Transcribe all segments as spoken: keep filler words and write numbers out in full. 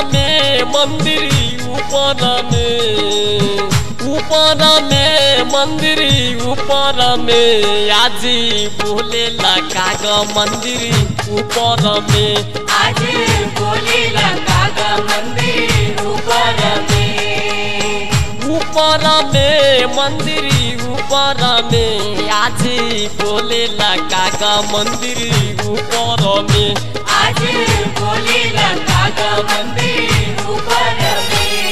में मंदिरी ऊपर में ऊपर में मंदिरी ऊपर में आज बोले लगा ग मंदिरी ऊपर में आज बोले लगा ग मंदिर ऊपर में ऊपर में मंदिरी ऊपर में आज बोले लगा ग मंदिरी ऊपर में आज बोले लगा ग मंदिर ऊपर में।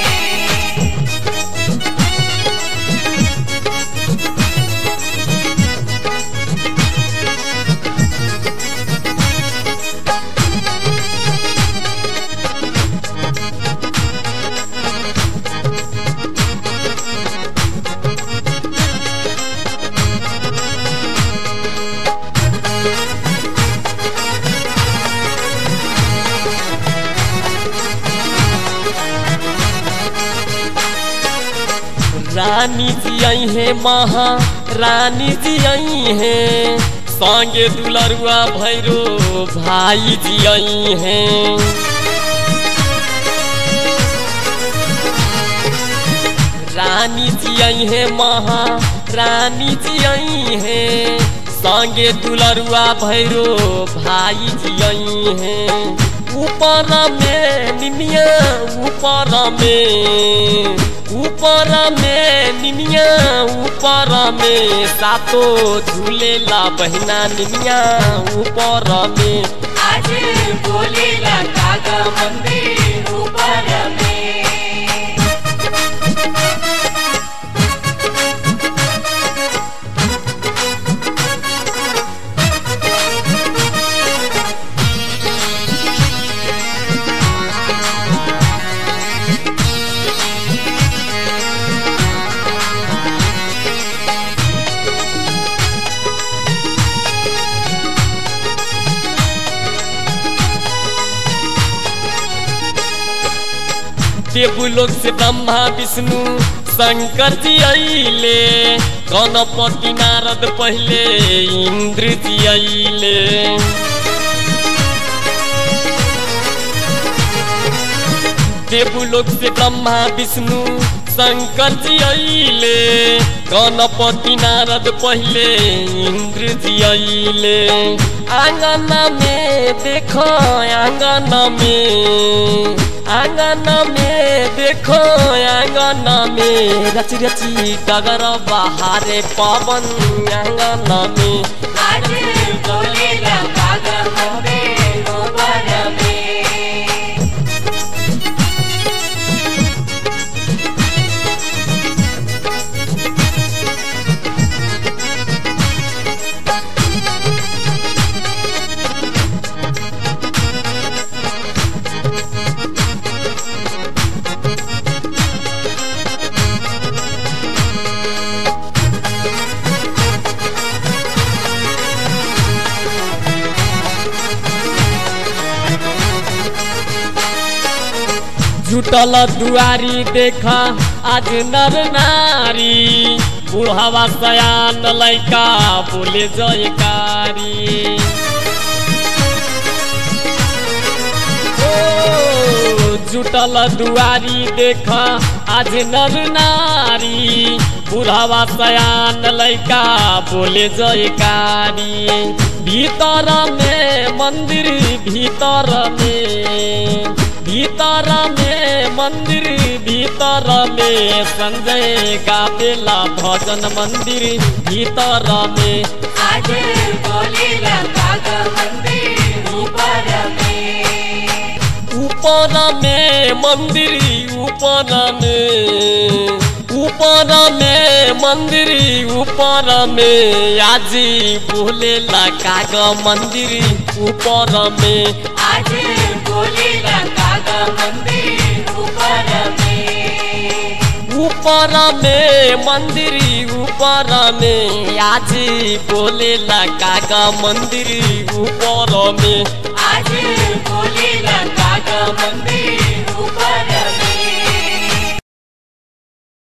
रानी जी आई है महारानी जी आई है संगे दुलरुआ भैरो भाई जी आई है। रानी जी आई है महारानी जी आई है संगे दुलरुआ भैरो भाई जी आई है। ऊपर में निमिया ऊपर में ऊपर में निमिया ऊपर में सातो झूलेला बहिना निमिया ऊपर में आज बोले लगा ग मंदिर ऊपर में। देवलोक से ब्रह्मा विष्णु शंकर जी आइले गणपति नारद पहले इंद्र जी आइले। देवलोक से ब्रह्मा विष्णु शंकर जी आइले गणपति नारद पहले इंद्र जी आइले। आंगन में देखो आंगन में आंगन में देखो आंगन में रची रची डगर बहारे पवन आंगन में आज बोले लगा ग मंदिर ऊपर में। जुटल दुआरी देखा आज नर नारी बुढ़ावा सयान लैका बोले जयकारी। ओ जुटल दुआरी देखा आज नर नारी बुढ़ावा सयान लैका बोले जयकारी। भीतर में मंदिर भीतर में भीतर में मंदिर भीतर में संजय गावेला भजन मंदिर भीतर में आज बोले लगा ग मंदिर ऊपर में। ऊपर में मंदिर ऊपर में ऊपर में मंदिर ऊपर में आज बोले लगा ग मंदिर ऊपर में आज बोले लगा ग मंदिर ऊपर में। ऊपर में मंदिर ऊपर में आज बोले लगा ग मंदिर ऊपर में आज बोले लगा